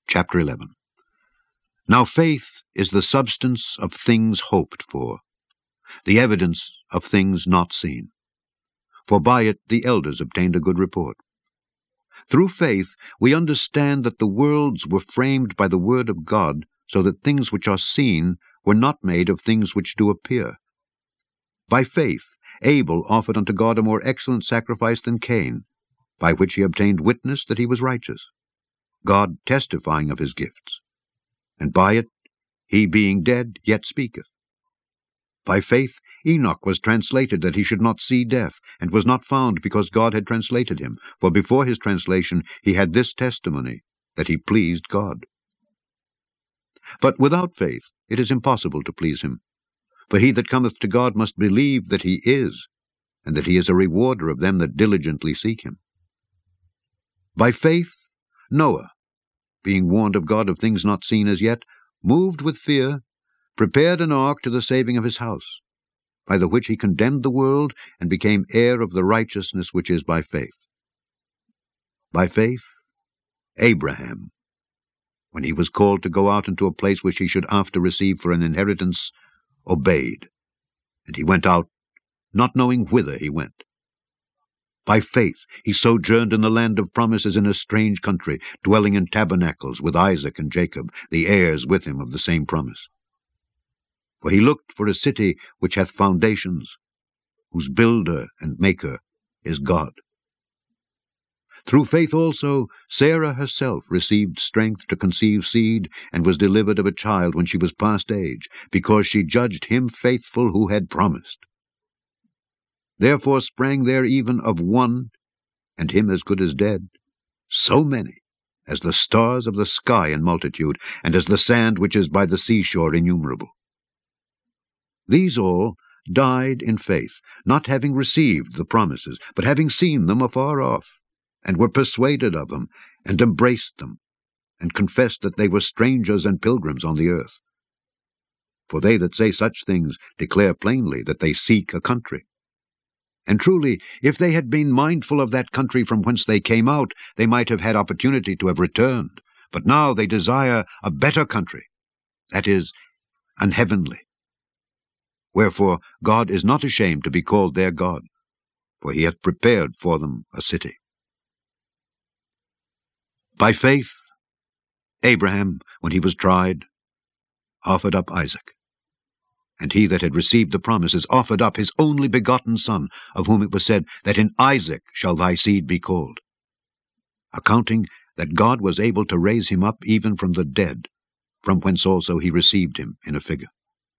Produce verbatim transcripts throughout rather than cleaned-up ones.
Chapter eleven. Now faith is the substance of things hoped for, the evidence of things not seen. For by it the elders obtained a good report. Through faith we understand that the worlds were framed by the word of God, so that things which are seen were not made of things which do appear. By faith Abel offered unto God a more excellent sacrifice than Cain, by which he obtained witness that he was righteous, God testifying of his gifts. And by it he, being dead, yet speaketh. By faith Enoch was translated that he should not see death, and was not found because God had translated him. For before his translation he had this testimony, that he pleased God. But without faith it is impossible to please him. For he that cometh to God must believe that he is, and that he is a rewarder of them that diligently seek him. By faith Noah, being warned of God of things not seen as yet, moved with fear, prepared an ark to the saving of his house, by the which he condemned the world, and became heir of the righteousness which is by faith. By faith Abraham, when he was called to go out into a place which he should after receive for an inheritance, obeyed, and he went out, not knowing whither he went. By faith he sojourned in the land of promises in a strange country, dwelling in tabernacles with Isaac and Jacob, the heirs with him of the same promise. For he looked for a city which hath foundations, whose builder and maker is God. Through faith also Sarah herself received strength to conceive seed, and was delivered of a child when she was past age, because she judged him faithful who had promised. Therefore sprang there even of one, and him as good as dead, so many, as the stars of the sky in multitude, and as the sand which is by the seashore innumerable. These all died in faith, not having received the promises, but having seen them afar off, and were persuaded of them, and embraced them, and confessed that they were strangers and pilgrims on the earth. For they that say such things declare plainly that they seek a country. And truly, if they had been mindful of that country from whence they came out, they might have had opportunity to have returned. But now they desire a better country, that is, an heavenly. Wherefore God is not ashamed to be called their God, for he hath prepared for them a city. By faith Abraham, when he was tried, offered up Isaac. And he that had received the promises offered up his only begotten son, of whom it was said, that in Isaac shall thy seed be called, accounting that God was able to raise him up even from the dead, from whence also he received him in a figure.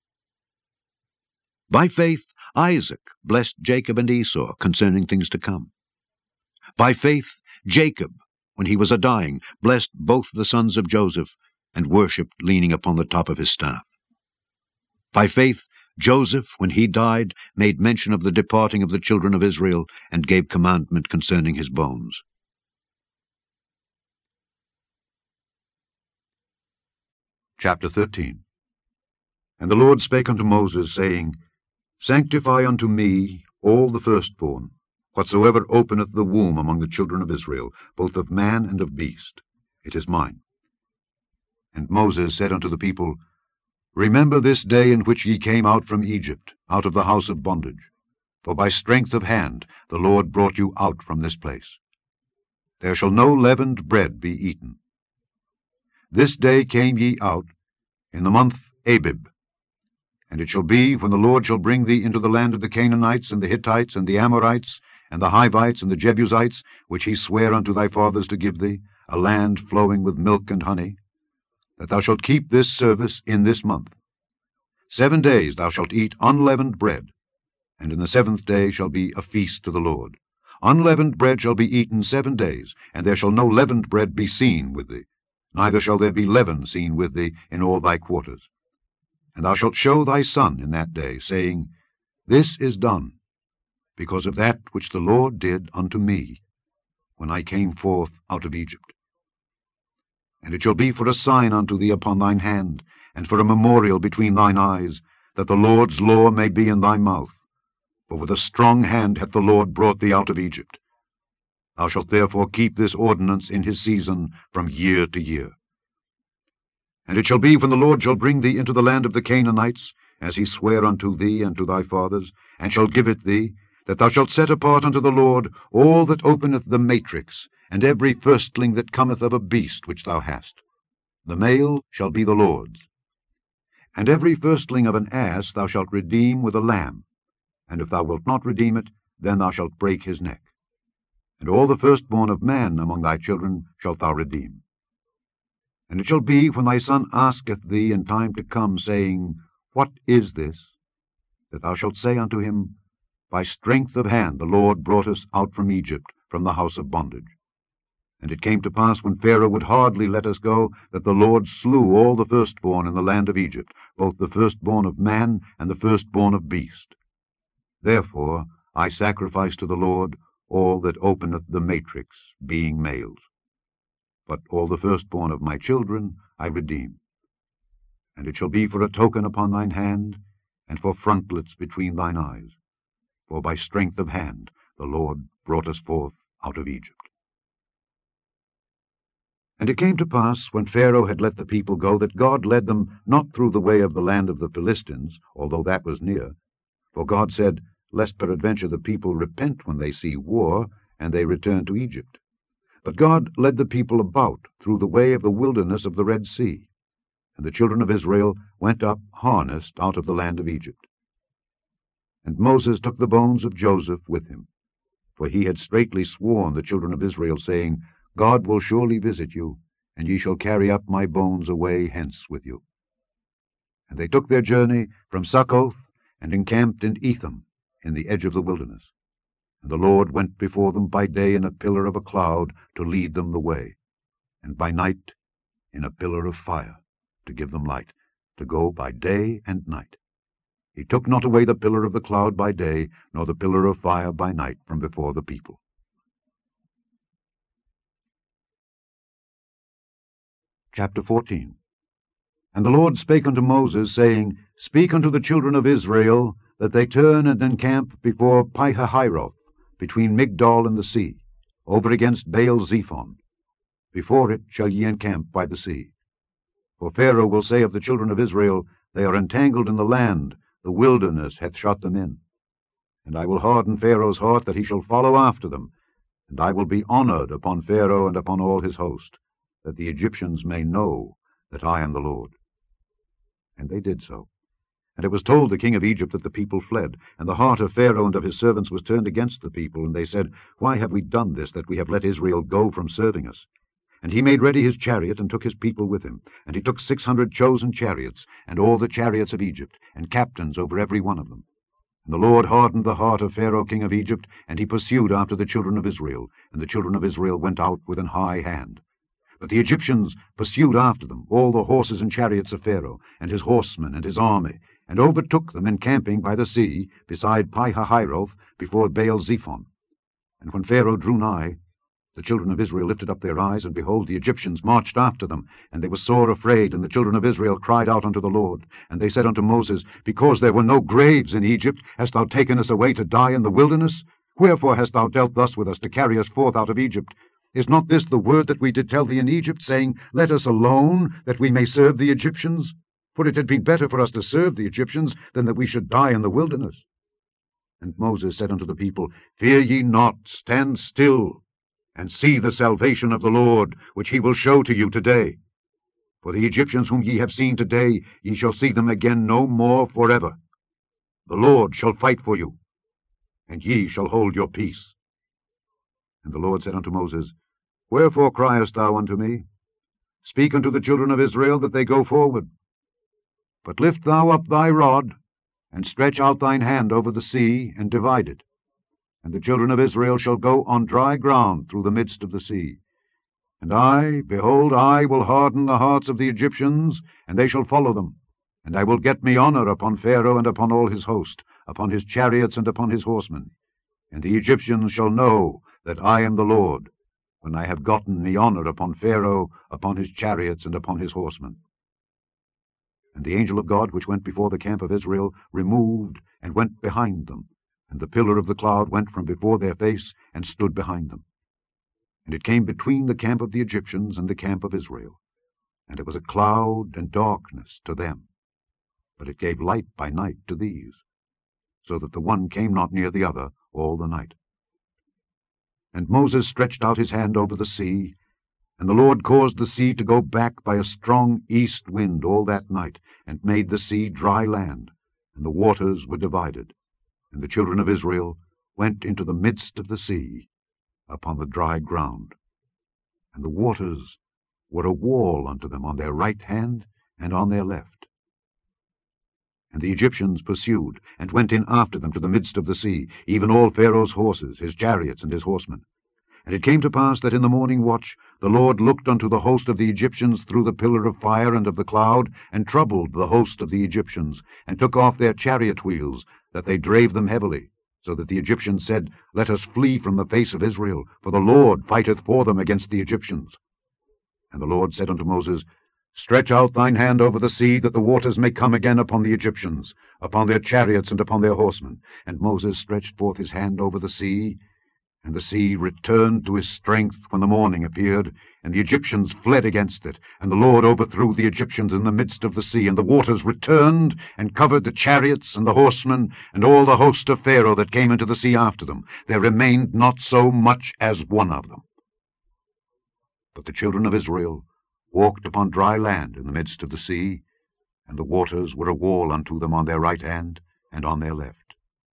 By faith Isaac blessed Jacob and Esau concerning things to come. By faith Jacob, when he was a dying, blessed both the sons of Joseph, and worshipped leaning upon the top of his staff. By faith Joseph, when he died, made mention of the departing of the children of Israel, and gave commandment concerning his bones. Chapter thirteen. And the Lord spake unto Moses, saying, Sanctify unto me all the firstborn, whatsoever openeth the womb among the children of Israel, both of man and of beast. It is mine. And Moses said unto the people, Remember this day in which ye came out from Egypt, out of the house of bondage. For by strength of hand the Lord brought you out from this place. There shall no leavened bread be eaten. This day came ye out, in the month Abib. And it shall be, when the Lord shall bring thee into the land of the Canaanites, and the Hittites, and the Amorites, and the Hivites, and the Jebusites, which he sware unto thy fathers to give thee, a land flowing with milk and honey, that thou shalt keep this service in this month. Seven days thou shalt eat unleavened bread, and in the seventh day shall be a feast to the Lord. Unleavened bread shall be eaten seven days, and there shall no leavened bread be seen with thee, neither shall there be leaven seen with thee in all thy quarters. And thou shalt show thy son in that day, saying, This is done, because of that which the Lord did unto me, when I came forth out of Egypt. And it shall be for a sign unto thee upon thine hand, and for a memorial between thine eyes, that the Lord's law may be in thy mouth. For with a strong hand hath the Lord brought thee out of Egypt. Thou shalt therefore keep this ordinance in his season from year to year. And it shall be, when the Lord shall bring thee into the land of the Canaanites, as he sware unto thee and to thy fathers, and shall give it thee, that thou shalt set apart unto the Lord all that openeth the matrix, and every firstling that cometh of a beast which thou hast. The male shall be the Lord's. And every firstling of an ass thou shalt redeem with a lamb, and if thou wilt not redeem it, then thou shalt break his neck. And all the firstborn of man among thy children shalt thou redeem. And it shall be, when thy son asketh thee in time to come, saying, What is this? that thou shalt say unto him, By strength of hand the Lord brought us out from Egypt, from the house of bondage. And it came to pass, when Pharaoh would hardly let us go, that the Lord slew all the firstborn in the land of Egypt, both the firstborn of man and the firstborn of beast. Therefore I sacrifice to the Lord all that openeth the matrix, being males. But all the firstborn of my children I redeem. And it shall be for a token upon thine hand, and for frontlets between thine eyes. For by strength of hand the Lord brought us forth out of Egypt. And it came to pass, when Pharaoh had let the people go, that God led them not through the way of the land of the Philistines, although that was near. For God said, Lest peradventure the people repent when they see war, and they return to Egypt. But God led the people about through the way of the wilderness of the Red Sea. And the children of Israel went up harnessed out of the land of Egypt. And Moses took the bones of Joseph with him, for he had straitly sworn the children of Israel, saying, God will surely visit you, and ye shall carry up my bones away hence with you. And they took their journey from Succoth, and encamped in Etham, in the edge of the wilderness. And the Lord went before them by day in a pillar of a cloud to lead them the way, and by night in a pillar of fire to give them light, to go by day and night. He took not away the pillar of the cloud by day, nor the pillar of fire by night from before the people. Chapter fourteen. And the Lord spake unto Moses, saying, Speak unto the children of Israel, that they turn and encamp before Pihahiroth, between Migdol and the sea, over against Baal-zephon. Before it shall ye encamp by the sea. For Pharaoh will say of the children of Israel, They are entangled in the land, the wilderness hath shut them in. And I will harden Pharaoh's heart, that he shall follow after them, and I will be honored upon Pharaoh and upon all his host, that the Egyptians may know that I am the Lord. And they did so. And it was told the king of Egypt that the people fled, and the heart of Pharaoh and of his servants was turned against the people, and they said, Why have we done this, that we have let Israel go from serving us? And he made ready his chariot, and took his people with him. And he took six hundred chosen chariots, and all the chariots of Egypt, and captains over every one of them. And the Lord hardened the heart of Pharaoh king of Egypt, and he pursued after the children of Israel, and the children of Israel went out with an high hand. But the Egyptians pursued after them, all the horses and chariots of Pharaoh, and his horsemen and his army, and overtook them encamping by the sea, beside Pihahiroth, before Baal-zephon. And when Pharaoh drew nigh, the children of Israel lifted up their eyes, and behold, the Egyptians marched after them, and they were sore afraid. And the children of Israel cried out unto the Lord. And they said unto Moses, Because there were no graves in Egypt, hast thou taken us away to die in the wilderness? Wherefore hast thou dealt thus with us, to carry us forth out of Egypt? Is not this the word that we did tell thee in Egypt, saying, Let us alone, that we may serve the Egyptians? For it had been better for us to serve the Egyptians, than that we should die in the wilderness. And Moses said unto the people, Fear ye not, stand still, and see the salvation of the Lord, which he will show to you today. For the Egyptians whom ye have seen today, ye shall see them again no more forever. The Lord shall fight for you, and ye shall hold your peace. And the Lord said unto Moses, Wherefore criest thou unto me? Speak unto the children of Israel, that they go forward. But lift thou up thy rod, and stretch out thine hand over the sea, and divide it. And the children of Israel shall go on dry ground through the midst of the sea. And I, behold, I will harden the hearts of the Egyptians, and they shall follow them. And I will get me honor upon Pharaoh and upon all his host, upon his chariots and upon his horsemen. And the Egyptians shall know that I am the Lord, when I have gotten me honor upon Pharaoh, upon his chariots, and upon his horsemen. And the angel of God, which went before the camp of Israel, removed, and went behind them. And the pillar of the cloud went from before their face, and stood behind them. And it came between the camp of the Egyptians and the camp of Israel. and it was a cloud and darkness to them, but it gave light by night to these, so that the one came not near the other all the night. And Moses stretched out his hand over the sea, and the Lord caused the sea to go back by a strong east wind all that night, and made the sea dry land, and the waters were divided. And the children of Israel went into the midst of the sea upon the dry ground. And the waters were a wall unto them on their right hand and on their left. And the Egyptians pursued, and went in after them to the midst of the sea, even all Pharaoh's horses, his chariots, and his horsemen. And it came to pass that in the morning watch the Lord looked unto the host of the Egyptians through the pillar of fire and of the cloud, and troubled the host of the Egyptians, and took off their chariot wheels, that they drave them heavily, so that the Egyptians said, Let us flee from the face of Israel, for the Lord fighteth for them against the Egyptians. And the Lord said unto Moses, Stretch out thine hand over the sea, that the waters may come again upon the Egyptians, upon their chariots and upon their horsemen. And Moses stretched forth his hand over the sea, and the sea returned to his strength when the morning appeared, and the Egyptians fled against it. And the Lord overthrew the Egyptians in the midst of the sea, and the waters returned, and covered the chariots and the horsemen, and all the host of Pharaoh that came into the sea after them. There remained not so much as one of them. But the children of Israel walked upon dry land in the midst of the sea, and the waters were a wall unto them on their right hand and on their left.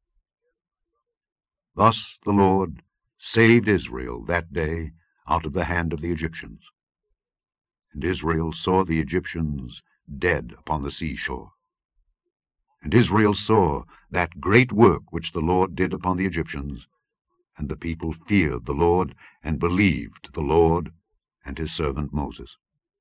Thus the Lord saved Israel that day out of the hand of the Egyptians. And Israel saw the Egyptians dead upon the seashore. And Israel saw that great work which the Lord did upon the Egyptians, and the people feared the Lord, and believed the Lord and his servant Moses.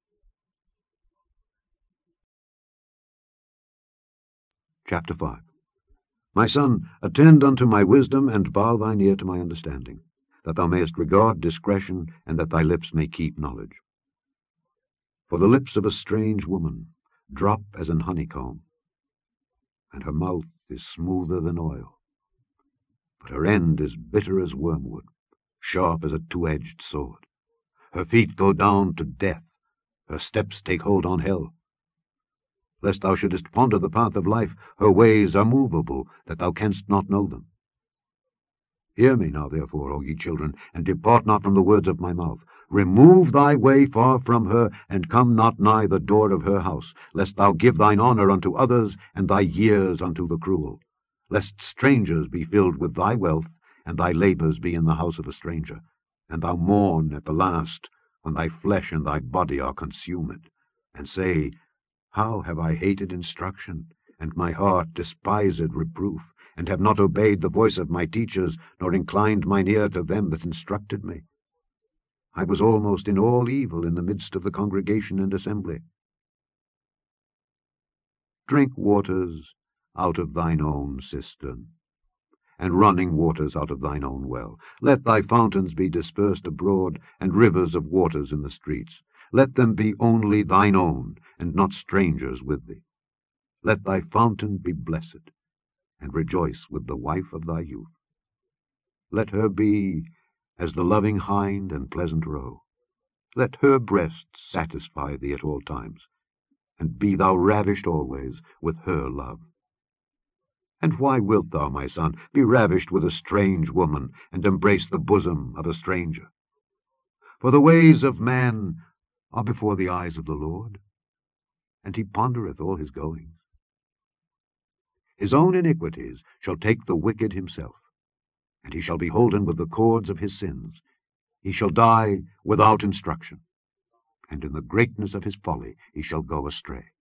Chapter five. My son, attend unto my wisdom, and bow thine ear to my understanding, that thou mayest regard discretion, and that thy lips may keep knowledge. For the lips of a strange woman drop as an honeycomb, and her mouth is smoother than oil. But her end is bitter as wormwood, sharp as a two-edged sword. Her feet go down to death, her steps take hold on hell. Lest thou shouldest ponder the path of life, her ways are movable, that thou canst not know them. Hear me now, therefore, O ye children, and depart not from the words of my mouth. Remove thy way far from her, and come not nigh the door of her house, lest thou give thine honour unto others, and thy years unto the cruel. Lest strangers be filled with thy wealth, and thy labours be in the house of a stranger, and thou mourn at the last, when thy flesh and thy body are consumed, and say, How have I hated instruction, and my heart despised reproof, and have not obeyed the voice of my teachers, nor inclined mine ear to them that instructed me. I was almost in all evil in the midst of the congregation and assembly. Drink waters out of thine own cistern, and running waters out of thine own well. Let thy fountains be dispersed abroad, and rivers of waters in the streets. Let them be only thine own, and not strangers with thee. Let thy fountain be blessed, and rejoice with the wife of thy youth. Let her be as the loving hind and pleasant roe. Let her breasts satisfy thee at all times, and be thou ravished always with her love. And why wilt thou, my son, be ravished with a strange woman, and embrace the bosom of a stranger? For the ways of man are before the eyes of the Lord, and he pondereth all his goings. His own iniquities shall take the wicked himself, and he shall be holden with the cords of his sins. He shall die without instruction, and in the greatness of his folly he shall go astray.